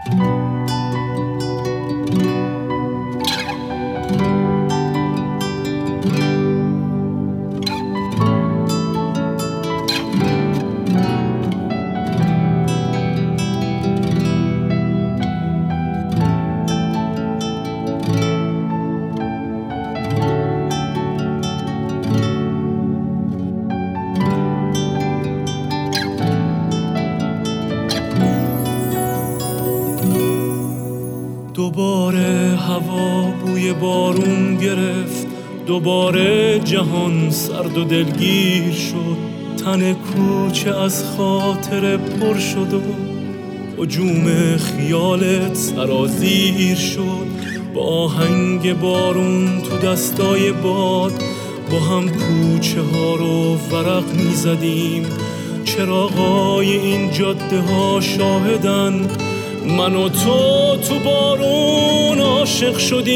دوباره هوا بوی بارون گرفت، دوباره جهان سرد و دلگیر شد، تن کوچه از خاطر پر شد و هجوم خیالت سرازیر شد. با آهنگ بارون تو دستای باد با هم کوچه ها رو ورق می زدیم. چراغای این جاده ها شاهدن من و تو بارون عاشق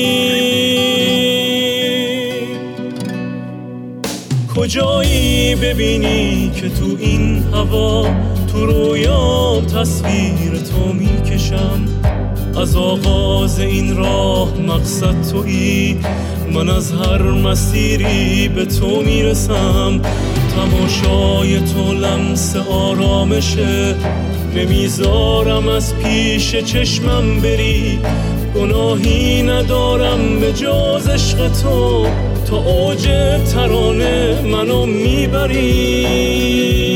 شدیم. کجایی ببینی که تو این هوا تو رویام تصویر تو میکشم. از آغاز این راه مقصد تویی، من از هر مسیری به تو میرسم. تماشای تو لمس آرامشه، نمیذارم از پیش چشمم بری. گناهی ندارم به جز عشق تو، تا اوج ترانه منو میبری.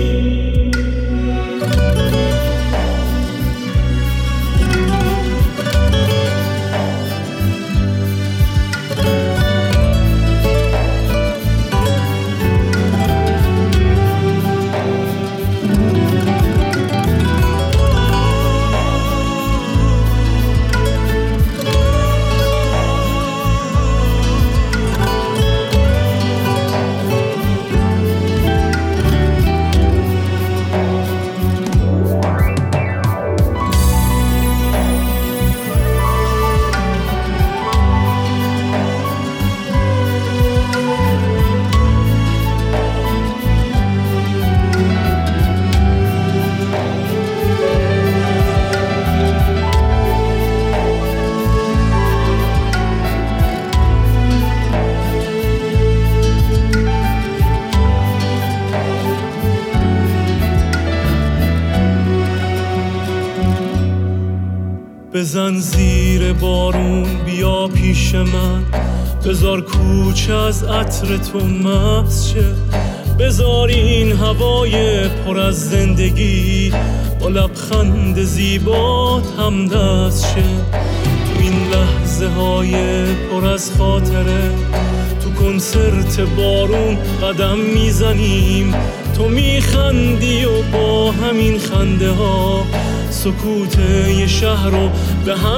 بزن زیر بارون بیا پیش من، بذار کوچه از عطر تو مست شه. بذار این هوای پر از زندگی با لبخند زیبات همدست شه. تو این لحظه های پر از خاطره تو کنسرت بارون قدم میزنیم. تو میخندی و با همین خنده ها سکوت یه شهر رو به هم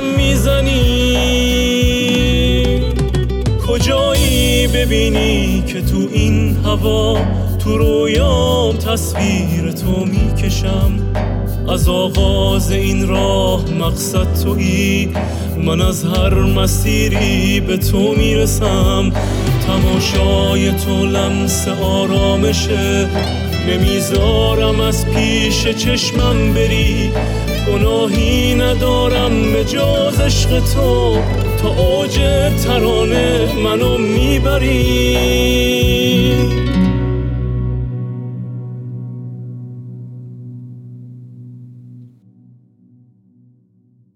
میزنی. کجایی ببینی که تو این هوا تو رویام تصویر تو میکشم. از آغاز این راه مقصد تویی، من از هر مسیری به تو میرسم. تماشای تو لمس آرامشه، نمیذارم از پیش چشمم بری. گناهی ندارم به جز عشق تو، تا اوج ترانه منو میبری.